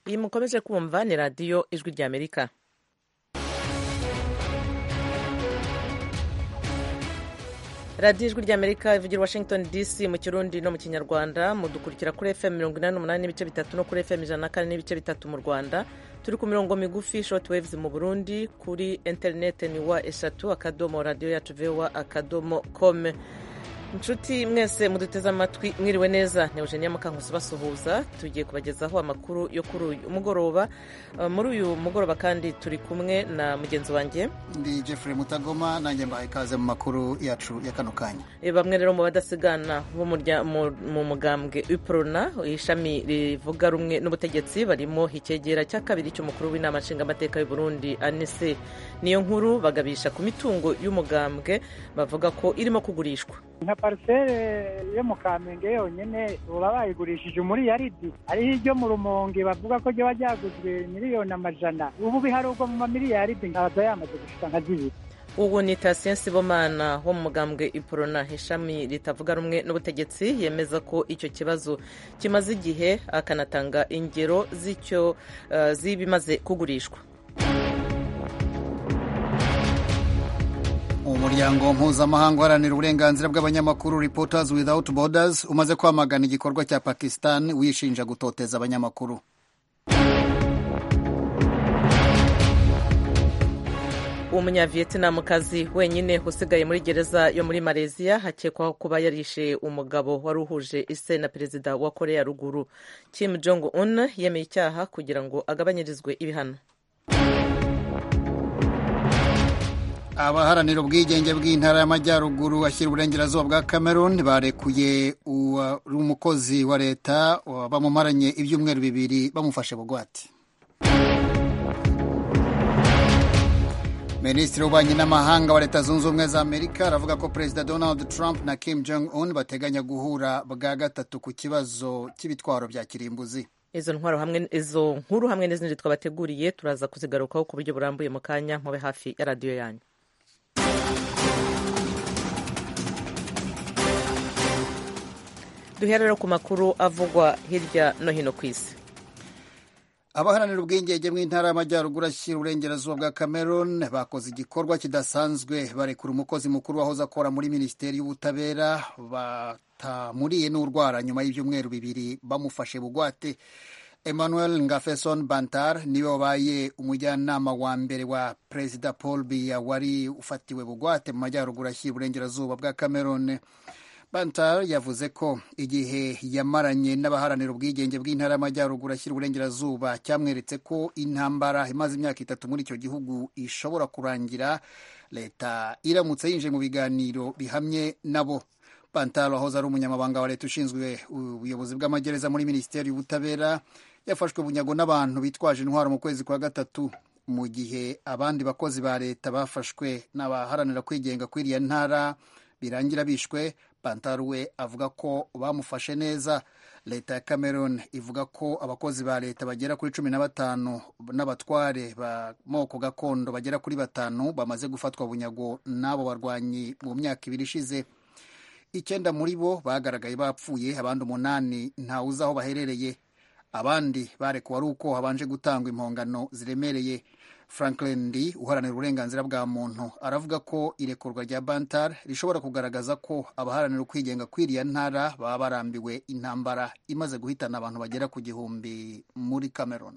iyi mukomeje kumva ni radiyo ijwi ry'Amerika. radiyo ijwi ry'Amerika ivugira Washington DC mu kirundi no mu kinyarwanda. Mudukurikira kuri FM 88 n'ibice bitatu no kuri FM 104 n'ibice bitatu mu Rwanda. Turi ku mirongo migufi short waves mu Burundi. Kuri internet ni wa eshatu akadomo radio yacu voa akadomo com. Inshuti mwese muduteze amatwi mwiriwe neza, ni Eugenia Mukankusi basuhuza. Tugiye kubagezaho amakuru yo kuri uyu mugoroba. Muri uyu mugoroba kandi turi kumwe na mugenzi wanjye ndi Jeffrey Mutagoma, nanjye mbaye ikaze mu makuru yacu ya kano kanya. Bamwe rero mu badasigana mu mugambwe UPRONA, ishami rivuga rumwe n'ubutegetsi, barimo ikegera cya kabiri cy'umukuru w'inama nshingamateka y'u Burundi Anise niyo nkuru, bagabisha ku mitungo y'umugambwe bavuga ko irimo kugurishwa. Nka parcelle yo mu Kamenge yonyene baba bayigurishije muri yaridi, ariho iryo mu Rumonge bavuga ko ryo ryaguzwe miliyoni amajana, ubu biharurwa mu mamiliyaridi ngaza yamaze gushika nka zibiri. Ubu ni Tatien Sibomana wo mu mugambwe UPRONA, ishami ritavuga rumwe n'ubutegetsi, yemeza ko icyo kibazo kimaze igihe, akanatanga ingero z'icyo zibimaze kugurishwa. Umuryango mpuzamahanga uharanira uburenganzira bw'abanyamakuru Reporters Without Borders umaze kwamagana igikorwa cya Pakistan wishinja gutoteza abanyamakuru. Umunyavietnamukazi wenyine usigaye muri gereza yo muri Malaysia hakekwaho kuba yarishe umugabo wari uhuje ise na perezida wa Korea ya Ruguru. Kim Jong-un yemeye icyaha kugira ngo agabanyirizwe ibihano. Abaharanira ubwigenge bw'intara y'amajyaruguru ashyira uburengerazuba bwa Cameroon barekuye umukozi wa leta bamumaranye ibyumweru bibiri bamufashe bugwate. Minisitiri w'ububanyi n'amahanga wa Leta Zunze Ubumwe za Amerika aravuga ko Perezida Donald Trump na Kim Jong-un bateganya guhura bwa gatatu ku kibazo cy'ibitwaro bya kirimbuzi. Izo nkuru hamwe n'izindi twabateguriye turaza kuzigarukaho ku buryo burambuye mu kanya, mube hafi ya radiyo yanyu. Duhera rero ku makuru avugwa hirya no hino ku isi. Abaharanira ubwigenge bw'intara y'amajyaruguru ashyira uburengerazuba bwa Cameroon bakoze igikorwa kidasanzwe, barekura umukozi mukuru wahoze akora muri Minisiteri y'Ubutabera batamuriye n'urwara nyuma y'ibyumweru bibiri bamufashe bugwate. Emmanuel Ngafeson Bantar niwe wabaye umujyanama wa mbere wa Perezida Paul Biya wari ufatiwe bugwate mu majyaruguru ashyira uburengerazuba bwa Cameroon. Bantar yavuze ko igihe yamaranye n'abaharanira ubwigenge bw'intara y'amajyaruguru ashyira uburengerazuba cyamweretse ko intambara imaze imyaka 3 muri icyo gihugu ishobora kurangira leta iramutse yinje mu biganiro bihamye nabo. Bantar wahoze ari umunyamabanga wa leta ushinzwe ubuyobozi bw'amagereza muri Minisiteri y'Ubutabera yafashwe bunyago n'abantu bitwaje intwaro mu kwezi kwa gatatu, mu gihe abandi bakozi ba leta bafashwe n'abaharanira kwigenga kw'iriya ntara birangira bishwe. Bantar we avuga ko bamufashe neza. Leta ya Cameroon ivuga ko abakozi ba leta bagera kuri 15 n'abatware ba moko gakondo bagera kuri 5 bamaze gufatwa bunyago n'abo barwanyi mu myaka 2 ishize. 9 muri bo bagaragaye bapfuye, abandi 8 ntawuzi aho baherereye. Abandi barekuwe ari uko habanje gutangwa impongano ziremereye. Franklin Ndi uharanira uburenganzira bwa muntu aravuga ko irekurwa rya Bantar rishobora kugaragaza ko abaharanira ukwigenga kw'iriya ntara baba barambiwe intambara imaze guhitana abantu bagera ku 1,000 muri Cameroon.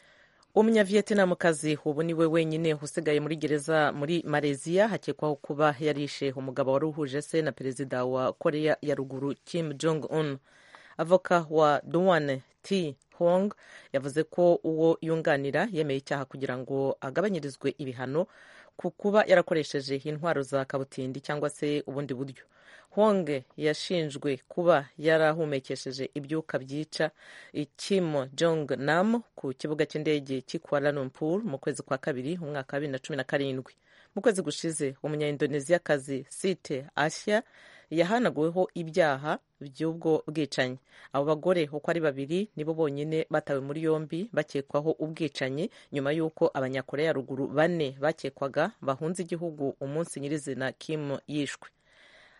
Umunyavietnamukazi ubu niwe wenyine usigaye muri gereza muri Malaysia hakekwaho kuba yarishe umugabo wari uhuje se na perezida wa Korea ya Ruguru Kim Jong-un. Avoka wa Duane T Hong yavuze ko uwo yunganira yemeye icyaha kugira ngo agabanyirizwe ibihano ku kuba yarakoresheje intwaro za kabutindi cyangwa se ubundi buryo. Hong yashinjwe kuba yarahumekesheje ibyuka byica Kim Jong Nam ku kibuga cy'indege cy'i Kuala Lumpur mu kwezi kwa kabiri umwaka wa 2017. Mu kwezi gushize umunya-Indonesiakazi Siti Asya yahanaguweho ibyaha by'ubwo bwicanyi. Abo bagore uko ari 2 nibo bonyine batawe muri yombi bakekwaho ubwicanyi nyuma y'uko abanyakoreya ya ruguru 4 bakekwaga bahunze igihugu umunsi nyirizina Kim yishwe.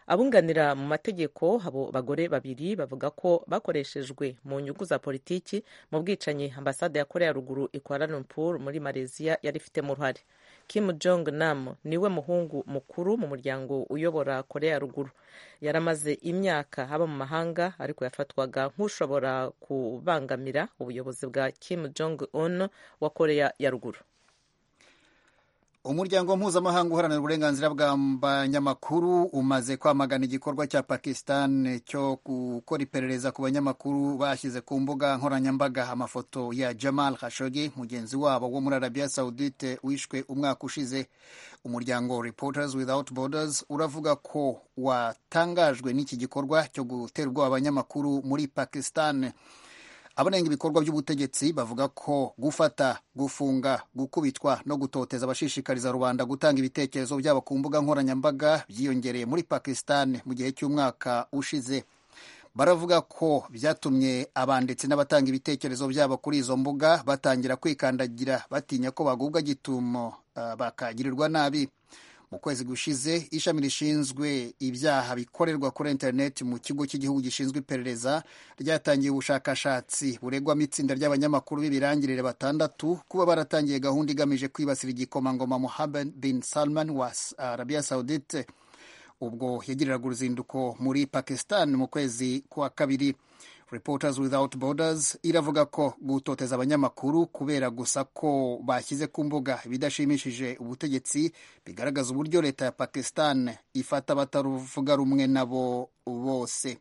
abunganira mu mategeko abo bagore babiri bavuga ko bakoreshejwe mu nyungu za politiki mu bwicanyi ambasade ya Korea ya ruguru i Kuala Lumpur muri Malaysia yari ifitemo uruhare. Kim Jong Nam niwe muhungu mukuru mu muryango uyobora Korea ya ruguru. Yaramaze imyaka aba mu mahanga ariko yafatwaga nk'ushobora kubangamira ubuyobozi bwa Kim Jong Un wa Korea ya ruguru. Umuryango mpuzamahanga uharanira uburenganzira bw'abanyamakuru umaze kwamagana igikorwa cya Pakistan cyo gukora iperereza ku banyamakuru bashyize ku mbuga nkoranyambaga amafoto ya Jamal Khashoggi, mugenzi wabo wo muri Arabia Saudite wishwe umwaka ushize. Umuryango Reporters Without Borders uravuga ko watangajwe n'iki gikorwa cyo gutera ubwoba abanyamakuru muri Pakistan. Abanenga ibikorwa by'ubutegetsi bavuga ko gufata, gufunga, gukubitwa no gutoteza abashishikariza rubanda gutanga ibitekerezo byabo ku mbuga nkoranyambaga byiyongereye muri Pakistan mu gihe cy'umwaka ushize. Baravuga ko byatumye abanditsi n'abatanga ibitekerezo byabo kuri izo mbuga batangira kwikandagira batinya ko bagubwa gitumo bakagirirwa nabi. Mu kwezi gushize ishami rishinzwe ibyaha bikorerwa kuri internet mu kigo cy'igihugu gishinzwe iperereza ryatangiye ubushakashatsi buregwamo itsinda ry'abanyamakuru b'ibirangirire 6 kuba baratangiye gahunda igamije kwibasira igikomangoma Mohammed bin Salman wa Arabia Saudite ubwo yagiriraga uruzinduko muri Pakistan mu kwezi kwa kabiri. Reporters Without Borders iravuga ko gutoteza abanyamakuru kubera gusa ko bashyize ku mbuga ibidashimishije ubutegetsi bigaragaza uburyo leta ya Pakistan ifata abataruvuga rumwe nabo bose.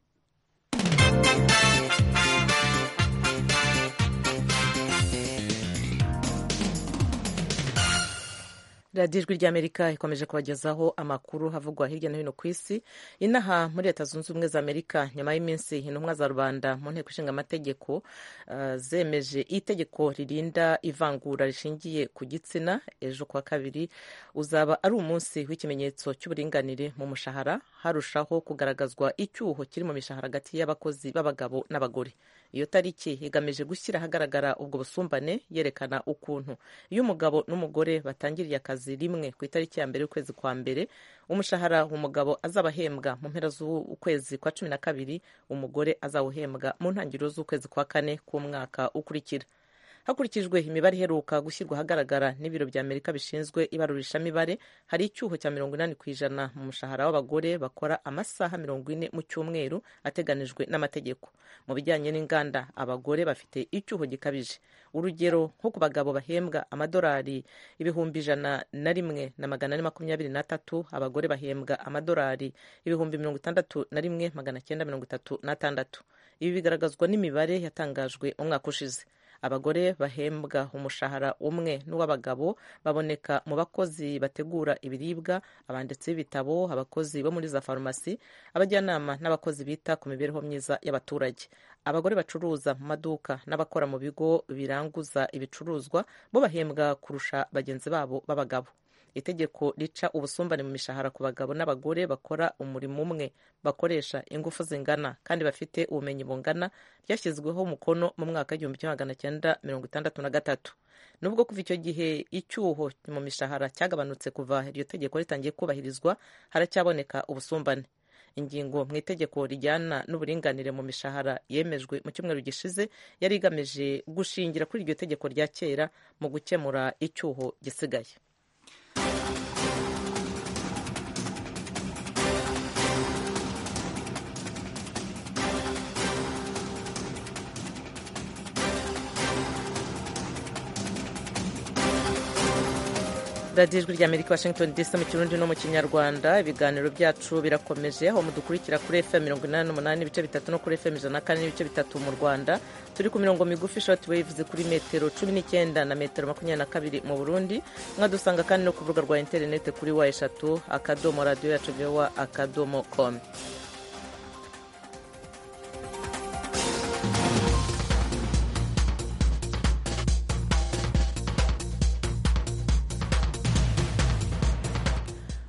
radiyo ijwi ry'Amerika ikomeje kubagezaho amakuru havugwa hirya no hino ku isi. Inaha muri Leta Zunze Ubumwe za Amerika, nyuma y'iminsi intumwa za rubanda mu nteko ishinga amategeko zemeje itegeko ririnda ivangura rishingiye ku gitsina, ejo kuwa kabiri uzaba ari umunsi w'ikimenyetso cy'uburinganire mu mushahara, harushaho kugaragazwa icyuho kiri mu mishahara hagati y'abakozi b'abagabo n'abagore. Iyo tariki igamije gushyira ahagaragara ubwo busumbane, yerekana ukuntu iyo umugabo n'umugore batangiriye akazi rimwe ku itariki ya mbere y'ukwezi kwa mbere, umushahara umugabo azaba ahembwa mu mpera z'ukwezi kwa 12, umugore azawuhembwa mu ntangiriro z'ukwezi kwa 4 k'umwaka ukurikira. Hakurikijwe imibare iheruka gushyirwa ahagaragara n'ibiro bya Amerika bishinzwe ibarurishamibare, hari icyuho cya 80% mu mushahara w'abagore bakora amasaha 40 mu cyumweru ateganijwe n'amategeko. Mu bijyanye n'inganda, abagore bafite icyuho gikabije. Urugero, nko ku bagabo bahembwa amadolari 101,423, abagore bahembwa amadolari 61,936. Ibi bigaragazwa n'imibare yatangajwe umwaka ushize. Abagore bahembwa umushahara umwe n'uw'abagabo baboneka mu bakozi bategura ibiribwa, abanditsi b'ibitabo, abakozi bo muri za farumasi, abajyanama n'abakozi bita ku mibereho myiza y'abaturage. Abagore bacuruza mu maduka n'abakora mu bigo biranguza ibicuruzwa bo bahembwa kurusha bagenzi babo b'abagabo. Itegeko rica ubusumbane mu mishahara ku bagabo n'abagore bakora umurimo umwe, bakoresha ingufu zingana kandi bafite ubumenyi bungana, ryashyizweho umukono mu mwaka w'1963. Nubwo kuva icyo gihe icyuho mu mishahara cyagabanutse kuva iryo tegeko ritangiye kubahirizwa, haracyaboneka ubusumbane. Ingingo mu itegeko rijyana n'uburinganire mu mishahara yemejwe mu cyumweru gishize yari igamije gushingira kuri iryo tegeko rya kera mu gukemura icyuho gisigaye. radiyo ijwi ry'Amerika, Washington DC, mu Kirundi no mu Kinyarwanda. Ibiganiro byacu birakomeje, aho mudukurikira kuri FM 88.3 no kuri FM 104.3 mu Rwanda. Turi ku mirongo migufi short waves kuri metero 19 na metero 22 mu Burundi. Mwadusanga kandi no ku rubuga rwa internet kuri wa3.radio.com.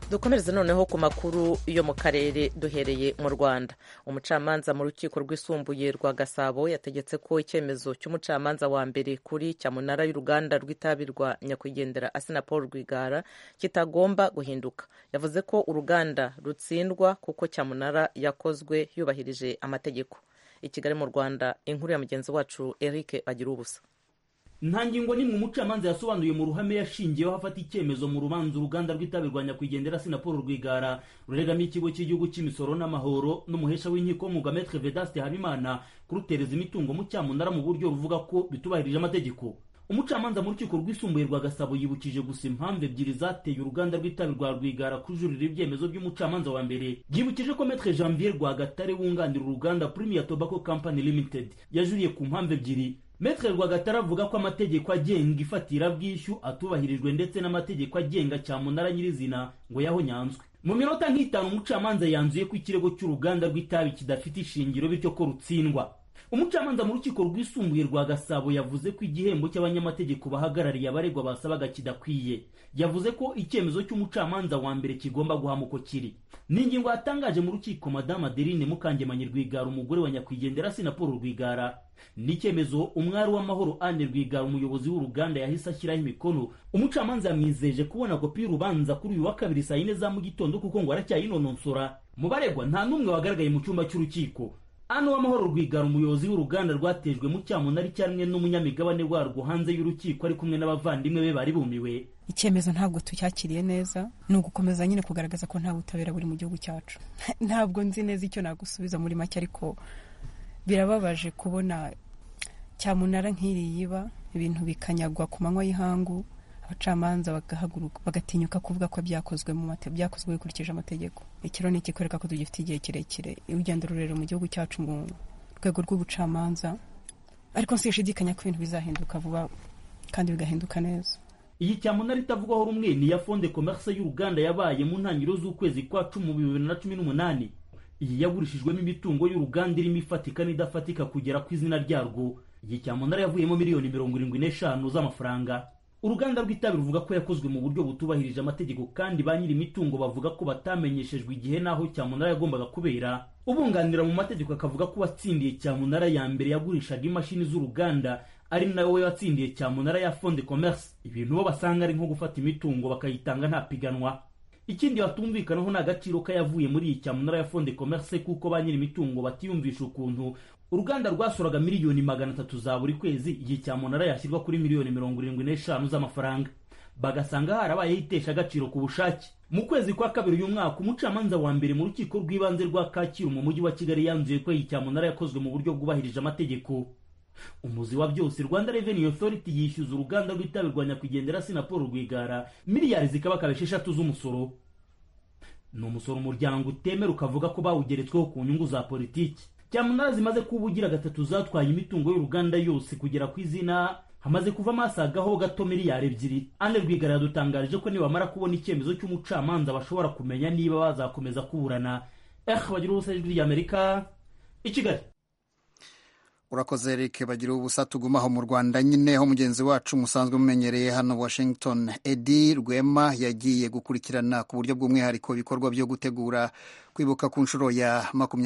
dukomereze noneho ku makuru yo mu karere duhereye mu Rwanda. Umucamanza mu rukiko rwisumbuye rwa Gasabo yategetse ko icyemezo cy'umucamanza wa mbere kuri cyamunara y'uruganda rw'itabi rwa nyakwigendera Assinapol Rwigara kitagomba guhinduka. Yavuze ko uruganda rutsindwa kuko cyamunara yakozwe yubahirije amategeko. I Kigali mu Rwanda, inkuru ya mugenzi wacu Eric Bagirubusa. Nta ngingo nimwe umucamanza yasobanuye mu ruhame yashingiyeho afata icyemezo mu rubanza uruganda rw'itabi rwa nyakwigendera Assinapol Rwigara ruregamiye ikigo cy'igihugu cy'imisoro n'amahoro n'umuhesha w'inkiko Maître Vedaste Habimana kurutereza imitungo mu cyamunara mu buryo ruvuga ko bitubahirije amategeko. Umucamanza mu rukiko rwisumbuye rwa Gasabo yibukije gusa impamvu ebyiri zateye uruganda rw'itabi rwa Rwigara kujurira ibyemezo by'umucamanza wa mbere. Yibukije ko Maître Janvier Rwagatare wunganira uruganda Premier Tobacco Company Limited yajuriye ku mpamvu ebyiri. Maître Rwagatare avuga ko amategeko agenga ifatira bwishyu atubahirijwe ndetse n'amategeko agenga cyamunara nyirizina ngo yahonyanzwe. Mu minota nk'itanu umucamanza yanzuye ko ikirego cy'uruganda rw'itabi kidafite ishingiro bityo ko rutsindwa. Umucamanza mu rukiko rwisumbuye rwa Gasabo yavuze ko igihembo cy'abanyamategeko bahagarariye abaregwa basabaga kidakwiye. Yavuze ko icyemezo cy'umucamanza wa mbere kigomba guhama uko kiri. Ni ingingo yatangaje mu rukiko Madame Adeline Mukangemanyi Rwigara umugore wa nyakwigendera Assinapol Rwigara. Ni icyemezo umwari w'amahoro Anne Rwigara umuyobozi w'uruganda yahise ashyiraho imikono. Umucamanza yamwizeje kubona kopi y'urubanza kuri uyu wa kabiri saa 4 za mu gitondo kuko ngo aracyayinononsora. Mu baregwa nta n'umwe wagaragaye mu cyumba cy'urukiko. Anne w'amahoro Rwigara umuyobozi w'uruganda rwatejwe mu cyamunara icyarimwe n'umunyamigabane warwo hanze y'urukiko ari kumwe n'abavandimwe be bari bumiwe. Icyemezo ntabwo tucyakiriye neza, ni ugukomeza nyine kugaragaza ko nta butabera buri mu gihugu cyacu. Ntabwo nzi neza icyo nagusubiza muri make, ariko birababaje kubona cyamunara nk'iri yiba ibintu bikanyagwa ku manywa y'ihangu, abacamanza bagahaguruka bagatinyuka kuvuga ko byakozwe byakozwe bikurikije amategeko. Ikiro ni ikikwereka ko tugifite igihe kirekire urugendo rurerure mu gihugu cyacu mu rwego rw'ubucamanza, ariko sinshidikanya ko ibintu bizahinduka vuba kandi bigahinduka neza. Iyi cyamunara itavugwaho rumwe ni ya Fond de Commerce y'uruganda yabaye mu ntangiriro z'ukwezi kwa 2018. Iyi yagurishijwemo imitungo y'uruganda irimo ifatika n'idafatika kugera ku izina ryarwo. Iyi cyamunara yavuyemo miliyoni 75 z'amafaranga. Uruganda rw'itabi ruvuga ko yakozwe mu buryo butubahirije amategeko kandi ba nyiri imitungo bavuga ko batamenyeshejwe igihe naho cyamunara yagombaga kubera. Ubunganira mu mategeko akavuga ko watsindiye cyamunara ya mbere yagurishaga imashini z'uruganda ari nawe watsindiye cyamunara ya Fond de Commerce. Ibintu bo basanga ari nko gufata imitungo bakayitanga nta piganwa. Ikindi batumvikanaho n'agaciro kayavuye muri iyi cyamunara ya Fond de Commerce kuko ba nyiri imitungo batiyumvisha ukuntu uruganda rwasoraga miliyoni 300 za buri kwezi, iyi cyamunara yashyirwa kuri miliyoni 75 z'amafaranga. Bagasanga harabaye itesha agaciro ku bushake. Mu kwezi kwa kabiri uyu mwaka umucamanza wa mbere mu rukiko rw'ibanze rwa Kacyiru mu mujyi wa Kigali yanzuye ko iyi cyamunara yakozwe mu buryo bwubahirije amategeko. Umuzi wa byose Rwanda Revenue Authority yishyuza uruganda rw'itabi rwa nyakwigendera Assinapol Rwigara miliyari zikabakaba 6 z'umusoro. Ni umusoro umuryango utemera ukavuga ko bawugeretsweho ku nyungu za politiki. Cyamunara zimaze kubugira gatatu zatwaye imitungo y'uruganda yose kugera ku izina hamaze kuva masagaho gato miliyari 2. Anne Rwigara yadutangarije ko nibamara kubona icyemezo cy'umucamanza bashobora kumenya niba bazakomeza kuburana. Bagira ubusa ijwi ry'Amerika i Kigali. Urakoze Eric Bagira ubusa. Tugumaho mu Rwanda nyine ho mugenzi wacu musanzwe mumenyereye hano Washington Eddie Rwema yagiye gukurikirana ku buryo bw'umwihariko ibikorwa byo gutegura kwibuka ku nshuro ya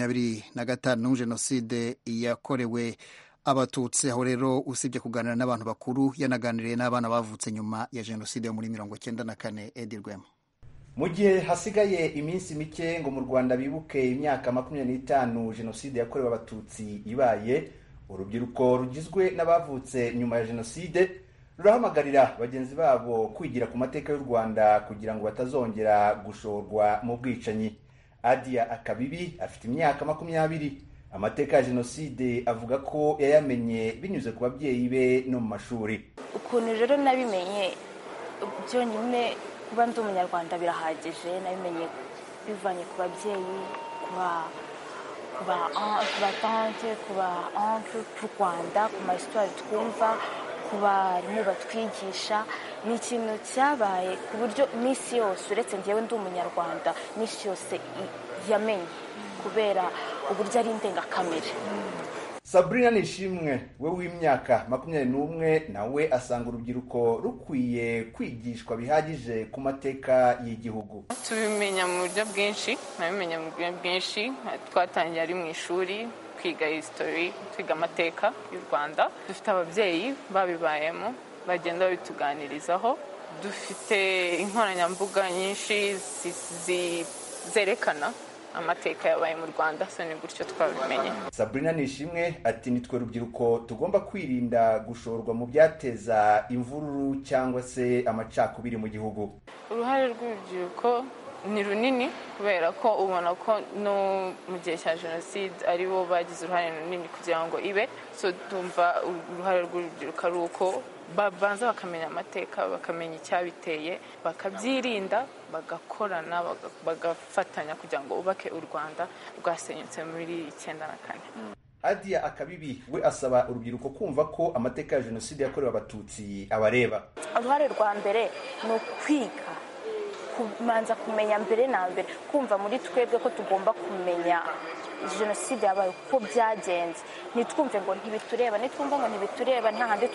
25 jenoside yakorewe Abatutsi. Aho rero usibye kuganira n'abantu bakuru yanaganiriye n'abana bavutse nyuma ya jenoside yo muri 1994. Eddie Rwema. Mu gihe hasigaye iminsi mike ngo mu Rwanda bibuke imyaka 25 jenoside yakorewe Abatutsi ibaye, urubyiruko rugizwe n'abavutse nyuma ya jenoside rurahamagarira bagenzi babo kwigira ku mateka y'u Rwanda kugira ngo batazongera gushorwa mu bwicanyi. Adia Akabibi afite imyaka 20. Amateka ya jenoside avuga ko yayamenye binyuze ku babyeyi be no mu mashuri. Ukuntu rero nabimenye byonyine kuba ndi umunyarwanda birahagije. Nabimenye bivanye ku babyeyi, kuba tante, kuba oncle ku Rwanda, ku mahistwari twumva, ku barimu batwigisha. Ni ikintu cyabaye ku buryo n'isi yose uretse njyewe ndi umunyarwanda n'isi yose yamenye kubera uburyo ari indengakamere. Sabrina Nishimwe we w'imyaka 21 nawe asanga urubyiruko rukwiye kwigishwa bihagije ku mateka y'igihugu. Tubimenya mu buryo bwinshi, nabimenya mu buryo bwinshi, twatangiye ari mu ishuri kwiga history, kwiga amateka y'u Rwanda. Dufite ababyeyi babibayemo bagenda babituganirizaho. Dufite inkoranyambuga nyinshi zerekana amateka yabaye mu Rwanda, so ni gutyo twabimenye. Sabrina Nishimwe ati nitwe rubyiruko tugomba kwirinda gushorwa mu byateza imvururu cyangwa se amacakubiri mu gihugu. Uruhare rw'urubyiruko ni runini kubera ko ubona ko no mu gihe cya jenoside ari bo bagize uruhare runini kugira ngo ibe, so tumva uruhare rw'urubyiruko ari uko babanza bakamenya amateka, bakamenya icyabiteye, bakabyirinda, bagakorana, bagafatanya kugira ngo ubake u Rwanda rwasenyutse muri 1994. Adia Akabibi we asaba urubyiruko kumva ko amateka ya jenoside yakorewe abatutsi abareba. Uruhare rwa mbere ni ukwiga, kumanza kumenya mbere na mbere, kumva muri twebwe ko tugomba kumenya jenoside yabaye uko byagenze. Nitwumve ngo ntibitureba, nitwumva ngo ntibitureba nta handi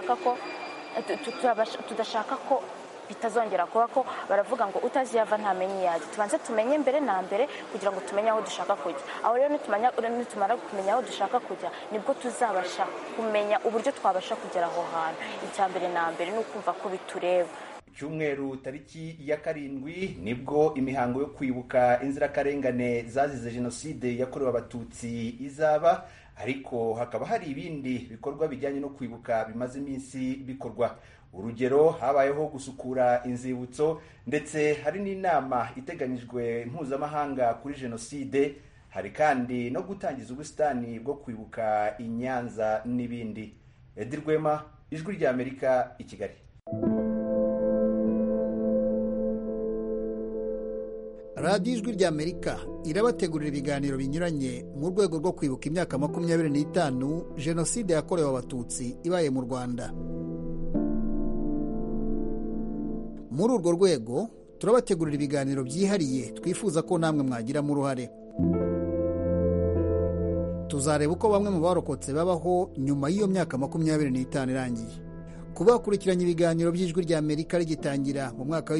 tudashaka ko bitazongera kuba, ko baravuga ngo utazi yava ntamenye yaje. Tubanze tumenye mbere na mbere kugira ngo tumenye aho dushaka kujya. Aho rero nitumara kumenya aho dushaka kujya nibwo tuzabasha kumenya uburyo twabasha kugera aho hantu. Icya mbere na mbere ni ukumva ko bitureba. Cyumweru tariki ya 7 nibwo imihango yo kwibuka inzirakarengane zazize jenoside yakorewe abatutsi izaba, ariko hakaba hari ibindi bikorwa bijyanye no kwibuka bimaze iminsi bikorwa. Urugero, habayeho gusukura inzibutso ndetse hari n'inama iteganyijwe mpuzamahanga kuri jenoside. Hari kandi no gutangiza ubusitani bwo kwibuka i Nyanza n'ibindi. Edi Rwema, Ijwi ry'Amerika, i Kigali. radiyo Ijwi ry'Amerika irabategurira ibiganiro binyuranye mu rwego rwo kwibuka imyaka 25 jenoside yakorewe abatutsi ibaye mu Rwanda. Muri urwo rwego turabategurira ibiganiro byihariye twifuza ko namwe mwagiramo uruhare. Tuzareba uko bamwe mu barokotse babaho nyuma y'iyo myaka 25 irangiye. Kuba bakurikiranye ibiganiro by'Ijwi ry'Amerika rigitangira mu mwaka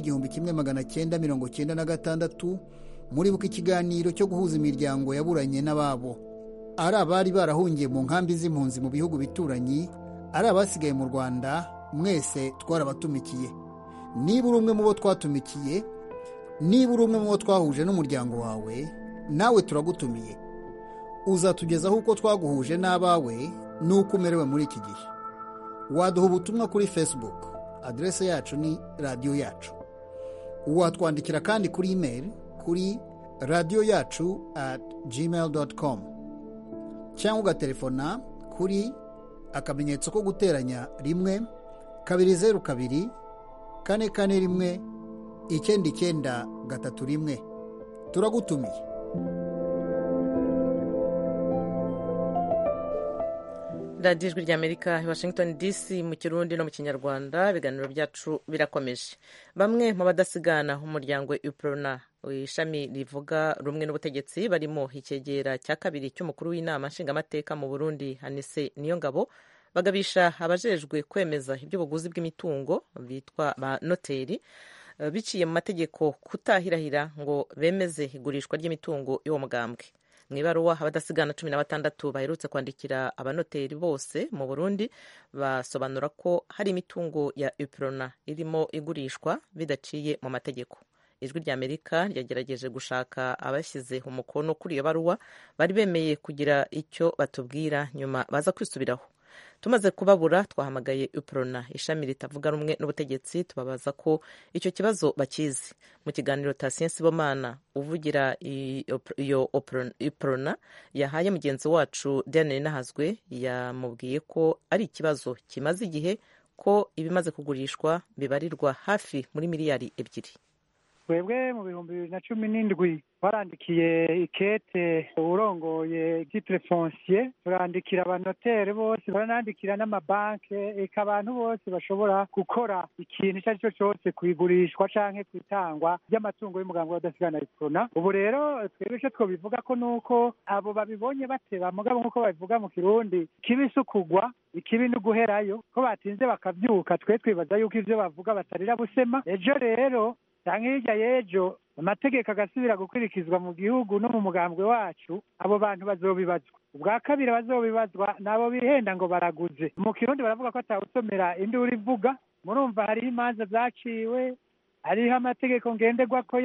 w'1996, muribuka ikiganiro cyo guhuza imiryango yaburanye n'ababo, ari abari barahungiye mu nkambi z'impunzi mu bihugu bituranyi, ari abasigaye mu Rwanda, mwese twarabatumikiye. Niba uri umwe mu bo twatumikiye, niba uri umwe mu bo twahuje n'umuryango wawe, nawe turagutumiye. Uzatugezaho uko twaguhuje n'abawe n'uko umerewe muri iki gihe. Waduha ubutumwa kuri Facebook, adrese yacu ni radio yacu. Watwandikira kandi kuri email kuri radioyacu@gmail.com, cyangwa ugatelefona kuri akamenyetso ko guteranya 1-202 441 9931. Turagutumiye. radiyo Ijwi ry'Amerika i Washington DC mu Kirundi no mu Kinyarwanda. Ibiganiro byacu birakomeje. Bamwe mu badasigana umuryango UPRONA, ishami rivuga rumwe n'ubutegetsi, barimo icyegera cya kabiri cy'umukuru w'inama nshingamateka mu Burundi Anise Niyongabo, bagabisha abajejwe kwemeza iby'ubuguzi bw'imitungo bitwa ba noteri biciye mu mategeko kutahirahira ngo bemeze igurishwa ry'imitungo y'uwo mugambwe. Mu ibaruwa abadasigana 16 baherutse kwandikira abanoteri bose mu Burundi basobanura ko hari imitungo ya UPRONA irimo igurishwa bidaciye mu mategeko. Ijwi ry'Amerika ryagerageje gushaka abashyize umukono kuri iyo baruwa bari bemeye kugira icyo batubwira, nyuma baza kwisubiraho. Tumaze kubabura twahamagaye UPRONA, ishami ritavuga rumwe n'ubutegetsi, tubabaza ko icyo kibazo bakizi. Mu kiganiro Tatien Sibomana uvugira iyo UPRONA yahaye mugenzi wacu Daniel Nahazwe, yamubwiye ko ari ikibazo kimaze igihe, ko ibimaze kugurishwa bibarirwa hafi muri miliyari 2. twebwe mu 2017 twarandikiye ikete urongoye titre foncier, turandikira abanotere bose, baranandikira n'amabanke, eka abantu bose bashobora gukora ikintu icyo ari cyo cyose kwigurishwa canke kwitangwa ry'amatungo y'umugambwe w'abadasigana iprona. Ubu rero twebwe icyo twobivuga ko nuko abo babibonye bateba, mugabo nk'uko babivuga mu Kirundi, kibi sukugwa ikibi no guherayo, ko batinze bakavyuka, twe twibaza yuko ivyo bavuga batarira busema. Ejo rero canke hirya y'ejo amategeko agasubira gukurikizwa mu gihugu no mu mugambwe wacu, abo bantu bazobibazwa. Ubwa kabiri bazobibazwa nabo bihenda ngo baraguze. Mu Kirundi baravuga ko atawusomera induru ivuga. Murumva hariho imanza zaciwe, hariho amategeko ngenderwako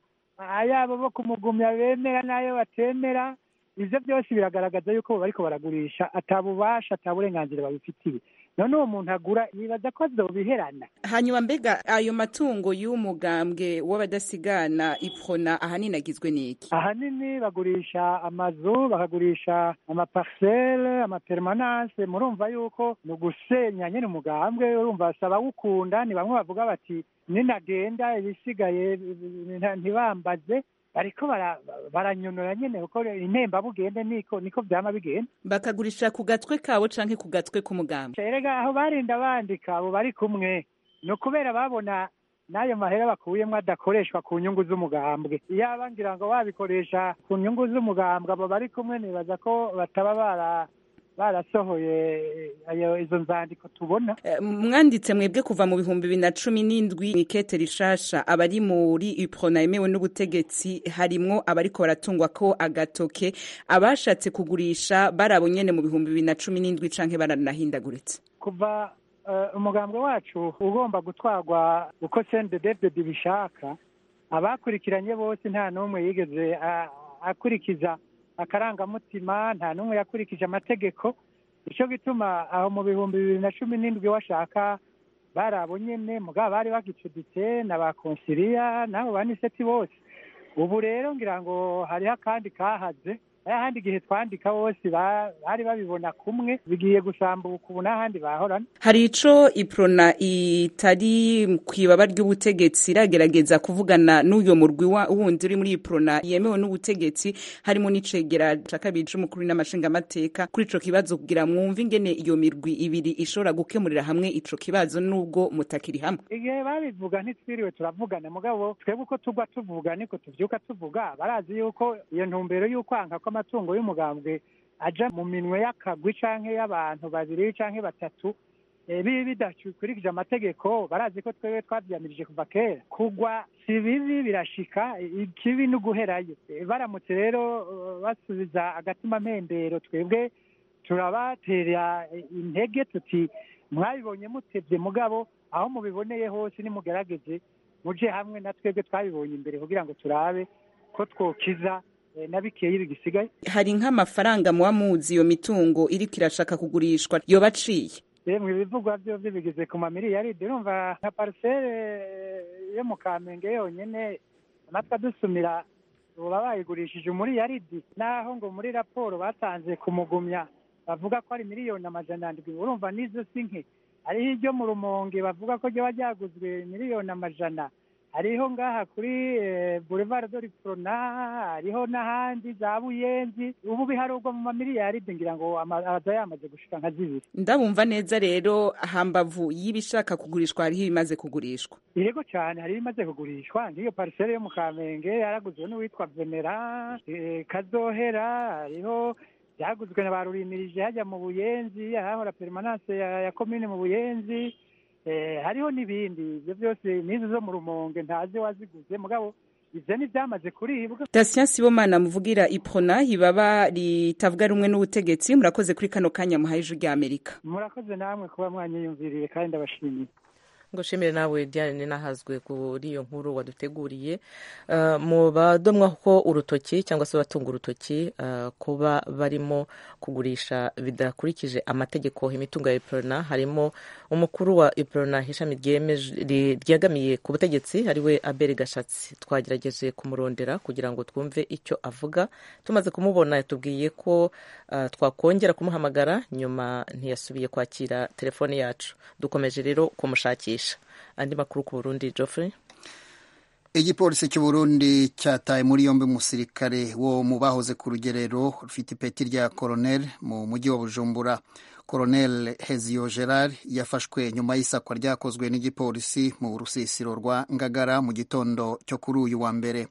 ayabo bo kumugumya bemera n'ayo batemera. Ivyo byose biragaragaza yuko bariko baragurisha atabubasha, ataburenganzira babifitiye. None uwo muntu agura yibaza ko azobiherana. Hanyuma mbega ayo matungo y'umugambwe w'abadasigana iprona ahanini agizwe n'iki? Ahanini bagurisha amazu, bakagurisha amaparcelle, amapermanence. Murumva yuko no gusenya nyene umugambwe, urumva basaba gukunda. Ni bamwe bavuga bati ninagenda ibisigaye ntibambaze, bariko baranyonora nyene uko intemba bugende niko vyama bigenda. Bakagurisha ku gatwe kabo canke ku gatwe k'umugambwe? Erega aho barinda bandika abo bari kumwe, no kubera babona n'ayo mahera bakuyemwo adakoreshwa ku nyungu z'umugambwe. Iyaba ngira ngo babikoresha ku nyungu z'umugambwe, abo bari kumwe nibaza ko bataba barasohoye izo nzandiko tubona. Mwanditse mwebwe kuva mu 2017 ikete rishasha abari muri iprona yemewe n'ubutegetsi, harimwo abariko baratungwa ko agatoke, abashatse kugurisha barabo nyene mu 2017 canke baranahindaguritse. Kuva umugambwe wacu ugomba gutwarwa uko CNDD-FDD bishaka, abakurikiranye bose nta n'umwe yigeze akurikiza akarangamutima, nta n'umwe yakurikije amategeko. Ico gituma aho mu 2017 washaka barabo nyene mugabo bari bagicuditse n'abakonsilia nabo baniseti bose. Ubu rero ngira ngo hariho kandi kahaze, ahandi igihe twandika bose bari babibona kumwe, bigiye gusambuka ubu n'ahandi bahorana. Hari ico iprona itari kwibaba ry'ubutegetsi iragerageza kuvugana n'uyo murwi wundi uri muri iprona yemewe n'ubutegetsi, harimo n'icegera ca kabiri c'umukuru n'amashinga amateka, kuri ico kibazo kugira mwumve ingene iyo mirwi ibiri ishobora gukemurira hamwe ico kibazo nubwo mutakiri hamwe? Igihe babivuga ntitwiriwe turavugana, mugabo twebwe uko tugwa tuvuga niko tuvyuka tuvuga. Barazi yuko iyo ntumbero y'ukwanka ko amatungo y'umugambwe aja mu minwe y'akagwi canke y'abantu babiri canke batatu bidakurikije amategeko, barazi ko twebwe twavyamirije kuva kera. Kugwa si bibi, birashika, ikibi no guherayo. Baramutse rero basubiza agatima mpembero, twebwe turabatera intege tuti mwabibonye mutevye, mugabo aho mubiboneye hose nimugerageze muje hamwe na twebwe twabibonye imbere kugira ngo turabe ko twokiza nabikeye bigisigaye. Hari nk'amafaranga muba muzi iyo mitungo iriko irashaka kugurishwa yoba aciye? Yemwe ibivugwa byo bigeze ku mamiliyaridi. Urumva nka parcelle yo mu Kamenge yonyene amatwa dusumira uba bayigurishije umuriyaridi, naho ngo muri raporo batanze kumugumya bavuga ko ari miliyoni 700. Urumva nizo sinke. Hariho iryo mu Rumonge bavuga ko ryo ryaguzwe miliyoni 100. Hariho ngaha kuri Boulevard de l'Iprona, hariho n'ahandi za Buyenzi. Ubu biharugwa mu mamiliyaridi, ngira ngo aza yamaze gushika nka 2. Ndabumva neza rero, hambavu y'ibishaka kugurishwa hariho ibimaze kugurishwa? Yego cyane, hari ibimaze kugurishwa. Ngiyo parcelle yo mu Kamenge yaraguzwe n'uwitwa Venera Kazohera, hariho byaguzwe na barurimirije hajya mu Buyenzi, ahahora permanence ya commune mu Buyenzi. Hariho n'ibindi, ibyo byose nizo zo mu Rumonge ntazi waziguze, mugabo ivyo ni vyamaze kuribwa. Dasien Sibomana muvugira iprona ibaba ritavuga rumwe n'ubutegetsi, murakoze kuri kano kanya muhaye ijwi rya Amerika. Murakoze namwe kuba mwanyiyumviriye kandi ndabashimiye. Ngoshimire nawe Diane nahazwe kuri iyo nkuru waduteguriye. Mu badomwa ko urutoki cyangwa se batunga urutoki kuba barimo kugurisha bidakurikije amategeko imitungo ya iprona, harimo umukuru wa iprona ishami ryegamiye ku butegetsi ariwe Abel Gashatsi. Twagerageje kumurondera kugira ngo twumve icyo avuga. Tumaze kumubona yatubwiye ko twakongera kumuhamagara, nyuma ntiyasubiye kwakira telefone yacu. Dukomeje rero kumushakisha. Andi makuru ku Burundi, Geoffrey? igipolisi cy'u Burundi cyataye muri yombi umusirikare wo mu bahoze ku rugerero rufite ipeti rya koronel mu mujyi wa Bujumbura. Koronel Hezio Gerard yafashwe nyuma y'isakwa ryakozwe n'igipolisi mu rusisiro rwa Ngagara mu gitondo cyo kuri uyu wa mbere.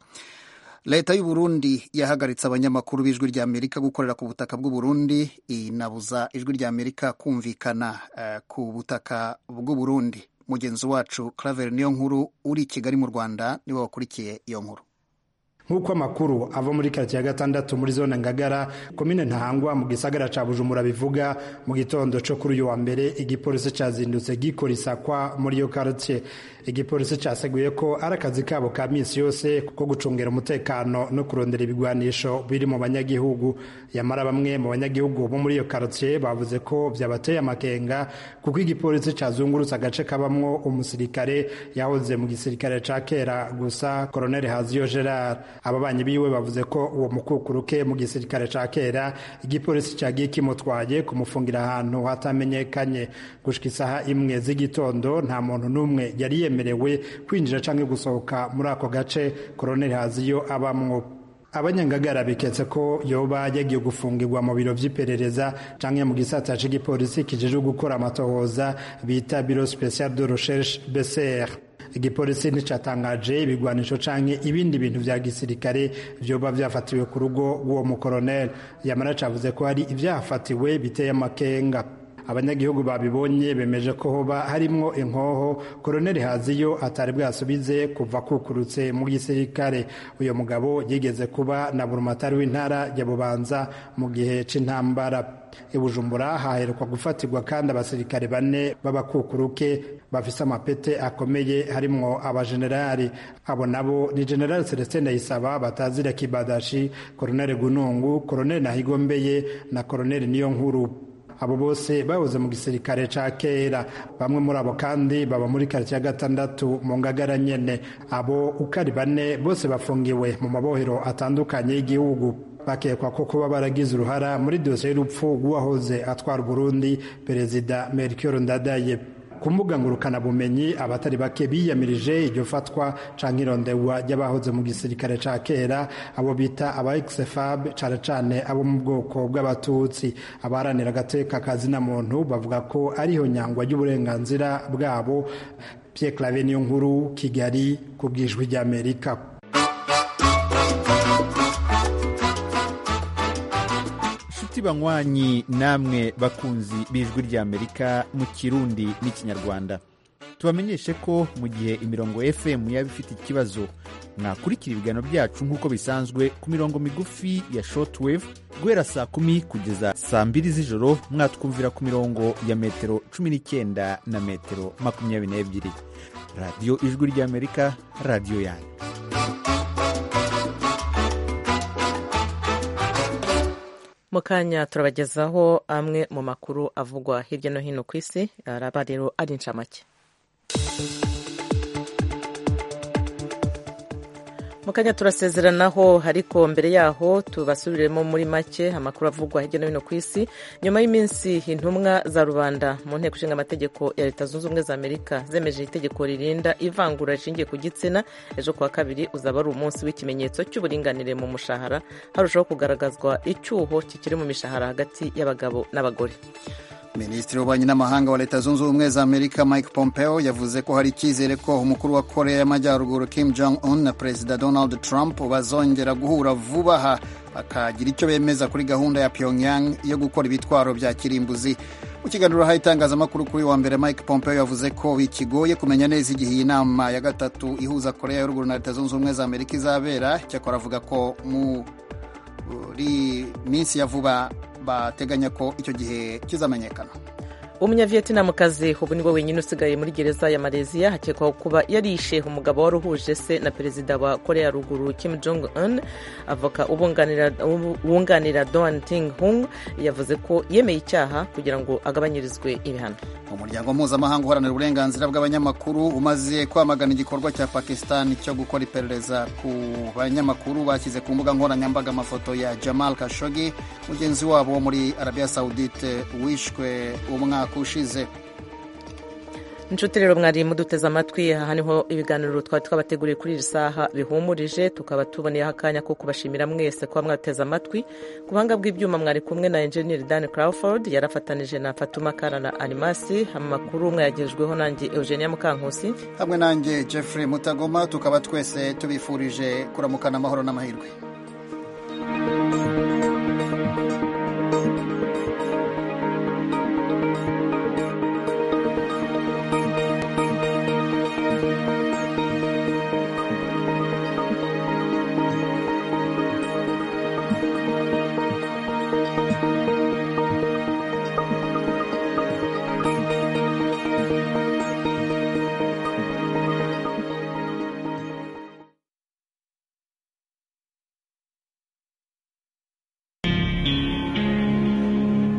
Leta y'u Burundi yahagaritse abanyamakuru b'ijwi rya Amerika gukorera ku butaka bw'u Burundi, inabuza ijwi rya Amerika kumvikana ku butaka bw'u Burundi. Mugenzi wacu Claver Niyonkuru uri i Kigali mu Rwanda niwe wakurikiye iyo nkuru. Nk'uko amakuru ava muri quartier ya 6 muri zone Ngagara komine Ntahangwa mu gisagara ca Bujumbura bivuga, mu gitondo cyo kuri uyu wa mbere igipolisi cazindutse gikora isakwa muri iyo quartier. Igipolisi caseguye ko ari akazi kabo ka misi yose ko gucungera umutekano no kurondera ibigwanisho biri mu banyagihugu. Yamara bamwe mu banyagihugu bo muri iyo quartier bavuze ko vyabateye amakenga kuko igipolisi cazungurutse agace kabamwo umusirikare yahoze mu gisirikare ca kera gusa, Colonel Hazio Gerard. Ababanyi biwe bavuze ko uwo mukukuruke mu gisirikare ca kera igipolisi cagiye kimutwaye kumufungira ahantu hatamenyekanye. Gushika isaha imwe z'igitondo nta muntu n'umwe yari yemerewe kwinjira canke gusohoka muri ako gace Colonel Hazio abamwo. Abanyangagara biketse ko yoba yagiye gufungirwa mu biro vy'iperereza canke mu gisata c'igipolisi kijeje gukora amatohoza bita Bureau Special de Recherche BCR. Igipolisi nticatangaje ibigwanisho canke ibindi bintu vya gisirikare vyoba vyafatiwe ku rugo rw'uwo mukoronel. Yamara cavuze ko hari ivyafatiwe biteye amakenga. Abanyagihugu babibonye bemeje ko hoba harimwo inkoho Colonel Hazio atari bwasubize kuva kukurutse mu gisirikare. Uyo mugabo yigeze kuba na burumatari w'intara ya Bubanza mu gihe c'intambara. I Bujumbura haheruka gufatirwa kandi abasirikare 4 b'abakukuruke bafise amapete akomeye harimwo abajenerali. Abo nabo ni General Celestin Ndayisaba batazira Kibadashi, Colonel Gunungu, Colonel Nahigombeye na Colonel Niyonkuru. Abo bose bahoze mu gisirikare ca kera. Bamwe muri abo kandi baba muri quartier ya 6 mu Ngagara nyene. Abo ukari 4 bose bafungiwe mu mabohero atandukanye y'igihugu. Bakekwa ko kuba baragize uruhara muri dosiye y'urupfu rw'uwahoze atwara Burundi Perezida Melchior Ndadaye. Ku mbuga ngurukana bumenyi abatari bake biyamirije iryo fatwa canke irondewa ry'abahoze mu gisirikare ca kera, abo bita aba ex-FAB cane abo mu bwoko bw'abatutsi. Abaharanira agateka kazina muntu bavuga ko ariho nyangwa y'uburenganzira bwabo. Pierre Claver Niyonkuru, Kigali, ku bw'ijwi ry'Amerika. Banywanyi namwe bakunzi b'ijwi ry'Amerika mu Kirundi n'Ikinyarwanda, tubamenyeshe ko mu gihe imirongo FM yaba ifite ikibazo mwakurikira ibiganiro byacu nk'uko bisanzwe ku mirongo migufi ya shortwave guhera saa 10 kugeza saa 2 z'ijoro. Mwatwumvira ku mirongo ya metero 19 na metero 22. Radio Ijwi ry'Amerika, radio yanyu. Mukanya turabagezaho amwe mu makuru avugwa hirya no hino ku isi. Araba rero ari incamake. Mukanya turasezeranaho, ariko mbere yaho tubasubiremo muri make amakuru avugwa hirya no hino ku isi. Nyuma y'iminsi intumwa za rubanda mu nteko ishinga amategeko ya Leta Zunze Ubumwe za Amerika zemeje itegeko ririnda ivangura rishingiye ku gitsina, ejo kuwa kabiri uzaba ari umunsi w'ikimenyetso cy'uburinganire mu mushahara, harushaho kugaragazwa icyuho kikiri mu mishahara hagati y'abagabo n'abagore. Minisitiri w'ububanyi n'amahanga wa Leta Zunze Ubumwe za Amerika Mike Pompeo yavuze ko hari icyizere ko umukuru wa Korea y'Amajyaruguru Kim Jong-un na Perezida Donald Trump bazongera guhura vuba aha bakagira icyo bemeza kuri gahunda ya Pyongyang yo gukora ibitwaro bya kirimbuzi. Mu kiganiro haye itangazamakuru kuri wa mbere, Mike Pompeo yavuze ko bikigoye kumenya neza igihe iyi nama ya gatatu ihuza Korea y'Uruguru na Leta Zunze Ubumwe za Amerika izabera. Cyakora avuga ko muri minsi ya vuba bateganya ko icyo gihe kizamenyekana. Umunyavietnamukazi ubu ni we wenyine usigaye muri gereza ya Malaysia hakekwaho kuba yarishe umugabo wari uhuje se na perezida wa Korea ya Ruguru Kim Jong-un. Avoka wunganira Doan Ting Hung yavuze ko yemeye icyaha kugira ngo agabanyirizwe ibihano. Umuryango mpuzamahanga uharanira uburenganzira bw'abanyamakuru umaze kwamagana igikorwa cya Pakistan cyo gukora iperereza ku banyamakuru bashyize ku mbuga nkoranyambaga amafoto ya Jamal Khashoggi, mugenzi wabo wo muri Arabia Saudite wishwe umwaka ushize. inshuti rero mwari muduteze amatwi, aha niho ibiganiro twari twabateguriye kuri iri saha bihumurije, tukaba tuboneyeho akanya ko kubashimira mwese kuba mwateze amatwi. Ku buhanga bw'ibyuma mwari kumwe na engineer Dan Crawford, yarafatanije na Fatuma Kara na Animasi. Amakuru mwayagejweho nanjye Eugenia Mukankusi hamwe nanjye Jeffrey Mutagoma, tukaba twese tubifurije kuramukana amahoro n'amahirwe.